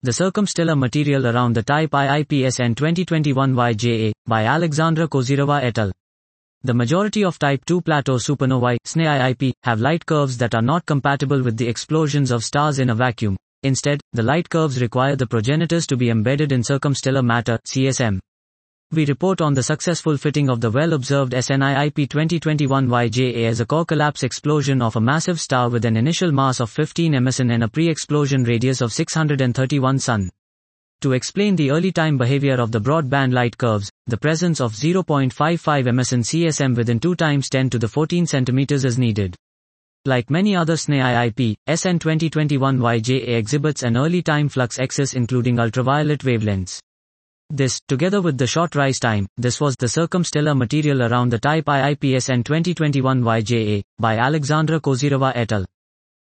The Circumstellar Material Around the Type IIPSN 2021YJA, by Alexandra Kozyrova et al. The majority of Type II plateau supernovae, SNE-IIP, have light curves that are not compatible with the explosions of stars in a vacuum. Instead, the light curves require the progenitors to be embedded in circumstellar matter, CSM. We report on the successful fitting of the well-observed SNIIP 2021YJA as a core collapse explosion of a massive star with an initial mass of 15 MSN and a pre-explosion radius of 631 Sun. To explain the early time behavior of the broadband light curves, the presence of 0.55 MSN CSM within 2 × 10 to the 14 cm is needed. Like many other SNE-IIP, SN 2021YJA exhibits an early time flux excess including ultraviolet wavelengths. This, together with the short rise time, this was the Circumstellar Material Around the Type IIPSN 2021YJA, by Alexandra Kozyrova et al.